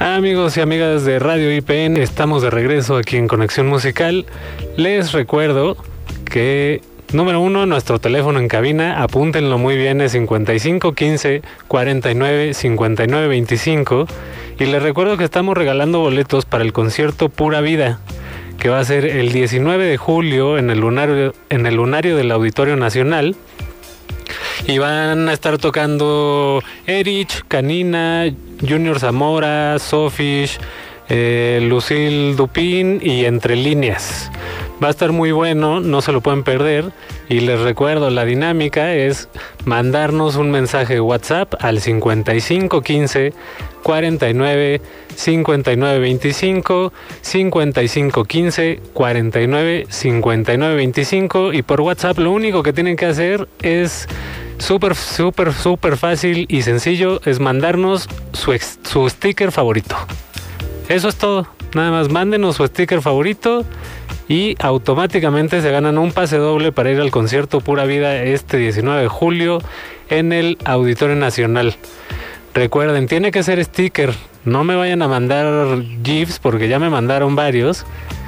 Amigos y amigas de Radio IPN, estamos de regreso aquí en Conexión Musical. Les recuerdo que, número 1, nuestro teléfono en cabina, apúntenlo muy bien, es 55 15 49 59 25. Y les recuerdo que estamos regalando boletos para el concierto Pura Vida, que va a ser el 19 de julio en el lunario del Auditorio Nacional. Y van a estar tocando Erich, Canina, Junior Zamora, Sofish, Lucille Dupin y Entre Líneas. Va a estar muy bueno, no se lo pueden perder. Y les recuerdo, la dinámica es mandarnos un mensaje de WhatsApp al 55 15 49 59 25, 55 15 49 59 25. Y por WhatsApp lo único que tienen que hacer es súper fácil y sencillo, es mandarnos su sticker favorito. Eso es todo. Nada más mándenos su sticker favorito y automáticamente se ganan un pase doble para ir al concierto Pura Vida este 19 de julio en el Auditorio Nacional. Recuerden, tiene que ser sticker. No me vayan a mandar GIFs porque ya me mandaron varios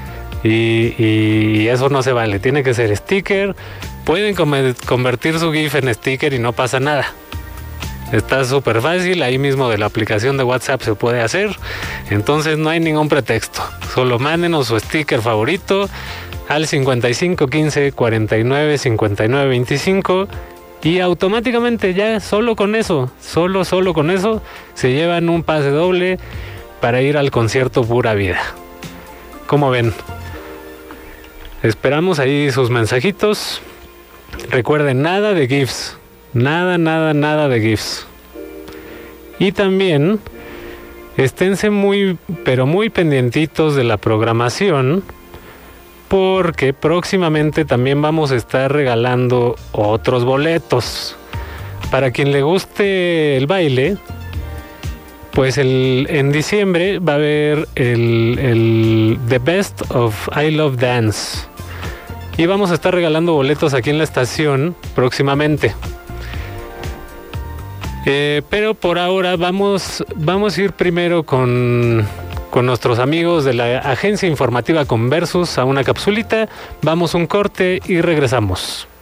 y eso no se vale. Tiene que ser sticker. Pueden convertir su GIF en sticker y no pasa nada. Está súper fácil, ahí mismo de la aplicación de WhatsApp se puede hacer. Entonces no hay ningún pretexto. Solo mándenos su sticker favorito al 55 15 49 59 25 y automáticamente ya solo con eso se llevan un pase doble para ir al concierto Pura Vida. ¿Cómo ven? Esperamos ahí sus mensajitos. Recuerden, nada de GIFs. Nada de GIFs. Y también esténse muy pendientitos de la programación, porque próximamente también vamos a estar regalando otros boletos. Para quien le guste el baile, pues en diciembre va a haber el The Best of I Love Dance. Y vamos a estar regalando boletos aquí en la estación próximamente. Pero por ahora vamos a ir primero con nuestros amigos de la agencia informativa Conversus a una capsulita. Vamos un corte y regresamos.